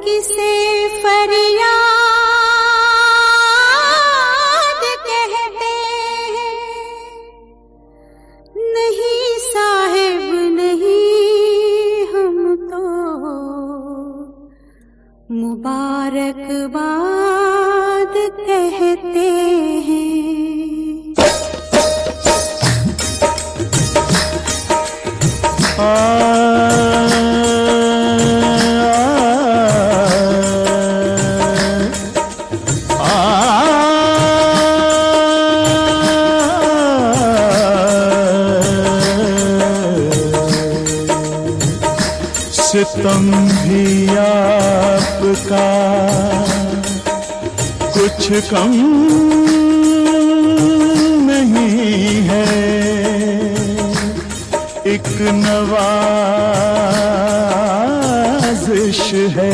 किसे फरियाद कहते हैं, नहीं साहिब नहीं हम तो मुबारकबाद कहते हैं। सितम भी आपका कुछ कम नहीं है, एक नवाज़िश है,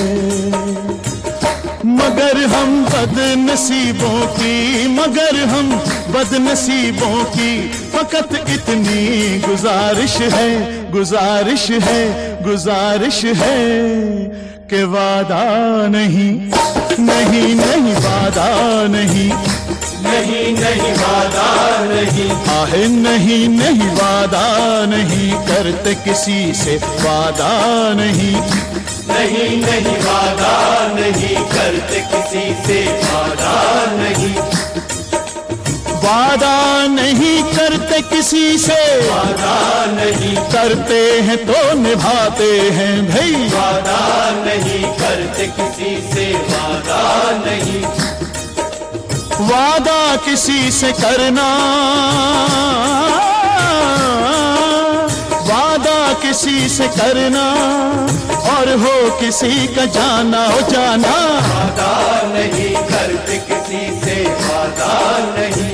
मगर हम बदनसीबों की, मगर हम बदनसीबों की फकत इतनी गुजारिश है, गुजारिश है, गुजारिश है कि वादा नहीं, नहीं नहीं वादा नहीं, नहीं नहीं वादा नहीं, आहे नहीं नहीं वादा नहीं करते किसी से वादा नहीं, नहीं नहीं वादा नहीं करते किसी से वादा नहीं, वादा नहीं करते किसी से वादा नहीं करते हैं तो निभाते हैं भाई, वादा नहीं करते किसी से वादा नहीं, वादा किसी से करना, वादा किसी से करना और हो किसी का जाना हो जाना, वादा नहीं करते किसी से वादा नहीं,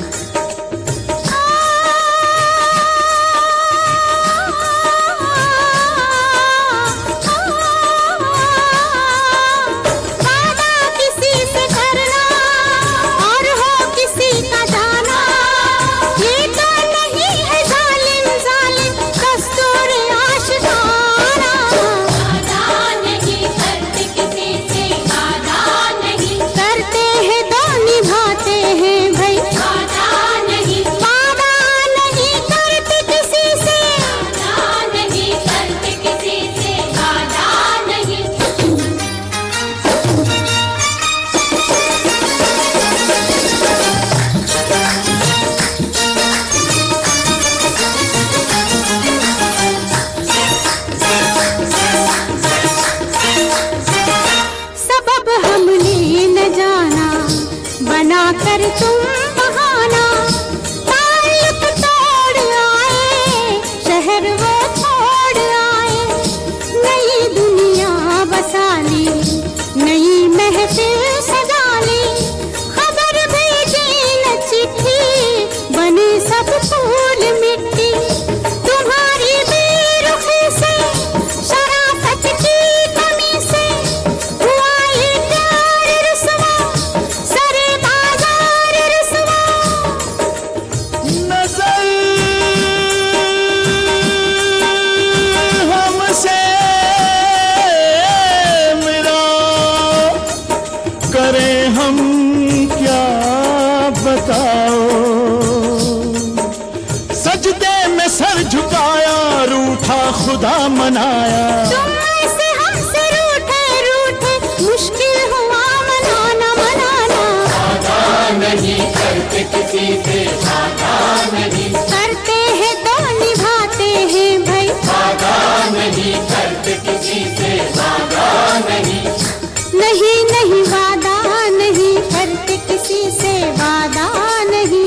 कर तुम बहाना ताल्लुक तोड़ आए, शहर वो छोड़ आए, नई दुनिया बसा ली, नई महफिल सजा ली, खबर भेजी न चिट्ठी, बने सब फूल मिट्टी, तुम्हारी बेरुखी से शराफत की कमी से हुआ ये प्यार रुसवा, सरे करें हम क्या बताओ, सजदे में सर झुकाया, रूठा खुदा मनाया, तुम ऐसे हमसे रूठे रूठे मुश्किल हुआ मनाना, मनाना वादा नहीं करते किसी से वादा नहीं, करते हैं तो निभाते हैं भाई, वादा नहीं करते किसी से वादा नहीं, नहीं नहीं वादा नहीं करते किसी से वादा नहीं।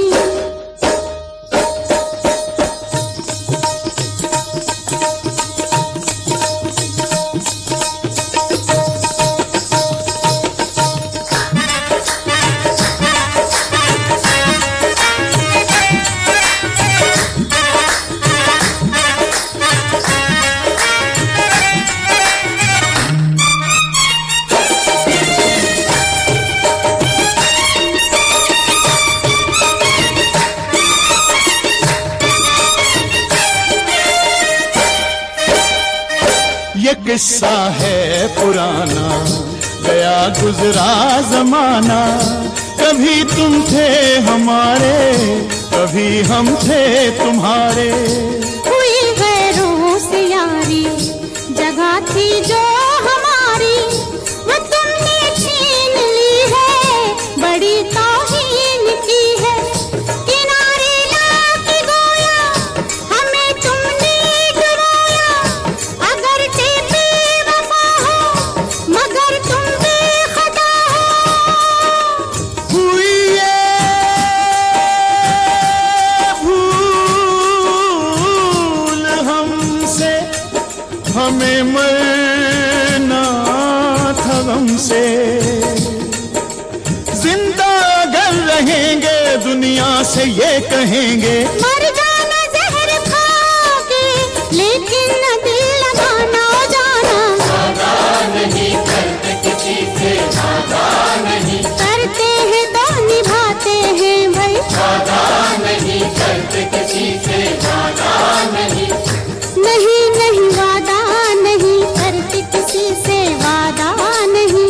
ये किस्सा है पुराना, गया गुजरा जमाना। कभी तुम थे हमारे, कभी हम थे तुम्हारे। हुई गैरों से यारी, जगह थी जो हमारी, वो तुमने छीन ली है, बड़ी तौहीन की है। किनारे लाके गोया हमें तुमने डुबाया, अगर बेवफा हो मगर तुम बेखुदा हो। हुई ये भूल हमसे, हमें मरना था गमसे। जिंदा अगर रहेंगे दुनिया से ये कहेंगे, मर जाना जहर खाके, लेकिन न दिल लगाना जाना। वादा नहीं करते किसी से, वादा नहीं, करते हैं तो निभाते हैं भाई। वादा नहीं करते किसी से, वादा नहीं। नहीं नहीं वादा नहीं करते किसी से, वादा नहीं।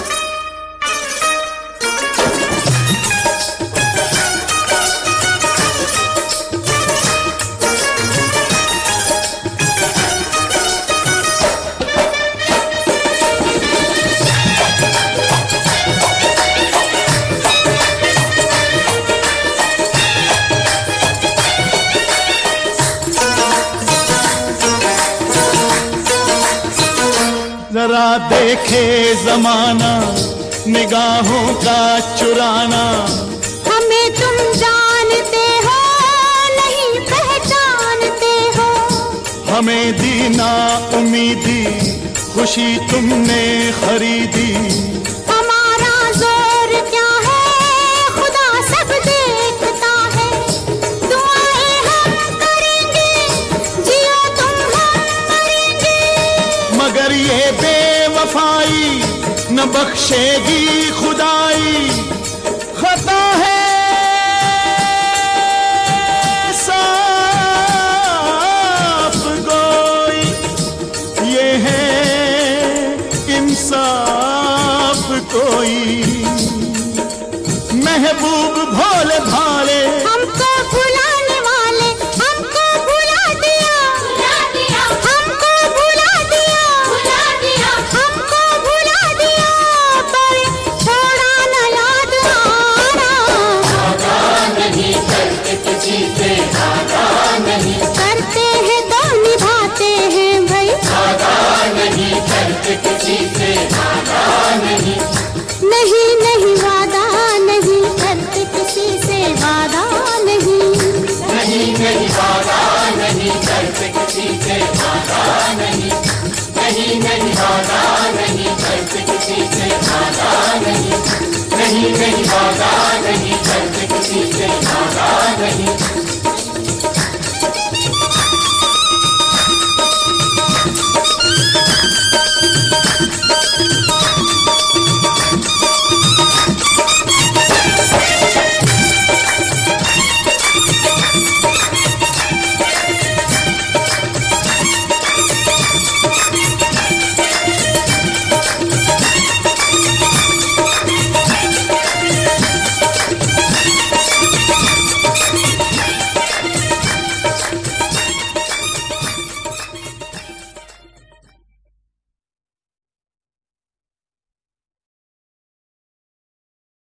जरा देखे जमाना निगाहों का चुराना। हमें तुम जानते हो नहीं पहचानते हो। हमें दी ना उम्मीदी, खुशी तुमने खरीदी। हमारा जोर क्या है खुदा सब देखता है। दुआएं हम करेंगे, जियो तुम हम मरेंगे। मगर ये बेवफाई न बख्शेगी खुदाई। खता है साफ गोई, ये है इंसाफ कोई। महबूब भोले भाले हमको भुलाने वाले, हमको भुला दिया, हमको भुला दिया, हमको भुला दिया, पर छोड़ा न याद आना। वादा नहीं करते किसी से, वादा नहीं, करते हैं तो निभाते हैं भाई। वादा नहीं करते किसी से, वादा नहीं। नहीं नहीं वादा नहीं करते किसी से, वादा नहीं। नहीं नहीं वादा नहीं करते किसी से, वादा नहीं। नहीं नहीं वादा नहीं करते किसी से, वादा नहीं। नहीं नहीं वादा नहीं